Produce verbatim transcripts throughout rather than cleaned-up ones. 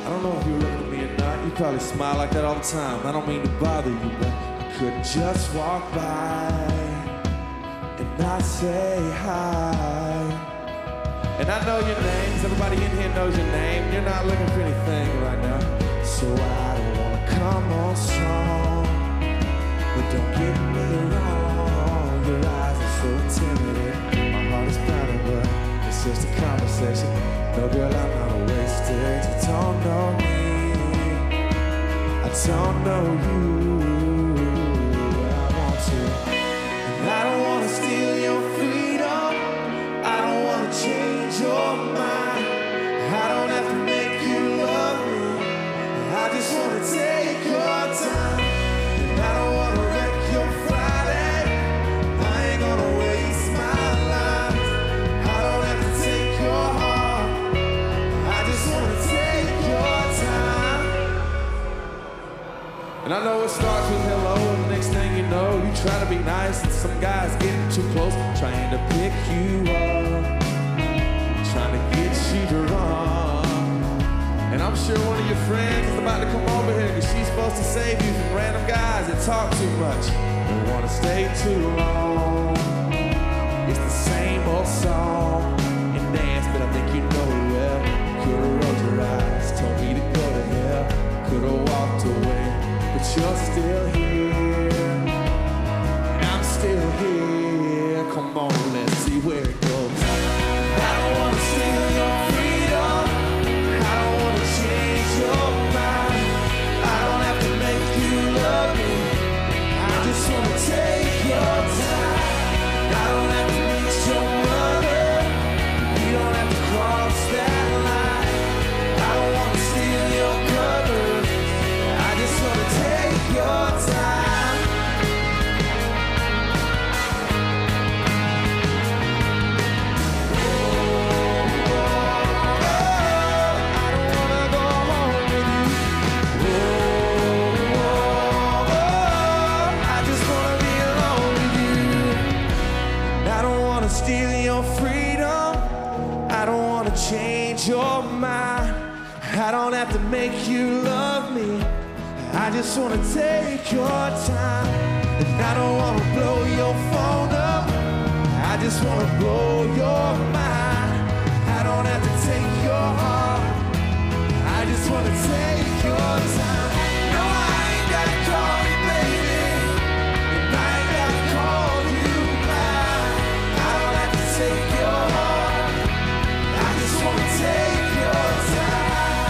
I don't know if you're looking at me or not. You probably smile like that all the time. I don't mean to bother you, but I couldn't just walk by and not say hi. And I know your names. Everybody in here knows your name. You're not looking for anything right now. So I don't wanna come on strong, but don't get me wrong. Your eyes are so intimidating. My heart is pounding, but it's just a conversation. No, girl, I'm not a wasted. You don't know me, I don't know you. I want to, and I don't wanna steal your freedom. I don't wanna change your mind. I don't have to make you love me. I just wanna take your time. And I don't wanna wreck your Friday. I ain't gonna waste my life. I don't have to take your heart. I just wanna take your time. And I know it starts with hello, and the next thing you know, you try to be nice, and some guy's getting too close, trying to pick you up, trying to get you to run. And I'm sure one of your friends is about to come over here, because she's supposed to save you from random guys that talk too much, don't wanna stay too long. It's the same old song and dance, but I think you know it well. Could've rolled your eyes, told me to go to hell. Could've walked away, but you're still here. And I'm still here. Come on, let's see where it goes. I don't wanna steal your freedom. I don't wanna change your mind. I don't have to make you love me. I just wanna take your time. I don't have to meet your mother. We don't have to cross that line. I don't wanna steal your cover. I just wanna take your time. Oh, oh, oh, I don't wanna go home with you. Oh, oh, oh, I just wanna be alone with you. I don't wanna steal your freedom. I don't wanna change your mind. I don't have to make you love me. I just wanna take your time. And I don't wanna blow your phone up. I just wanna blow your mind. I don't have to take your heart. I just wanna take your time. No, I ain't gotta call you baby, and I ain't gotta call you mine. I don't have to take your heart. I just wanna take your time.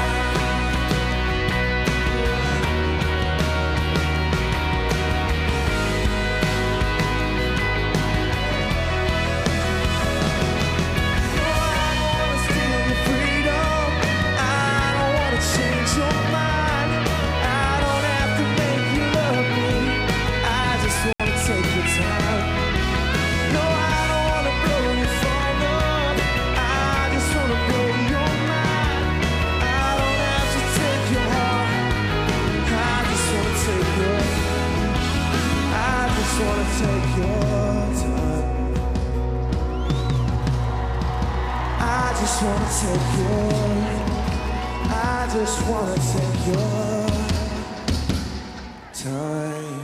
No, I don't wanna steal your freedom. I don't wanna change your mind. I don't have to make you love me. I just wanna take your time. No, I don't wanna blow your phone up. I just wanna blow your mind. I don't have to take your heart. I just wanna take your. I just wanna take your time. I just wanna take your. I just wanna take your time.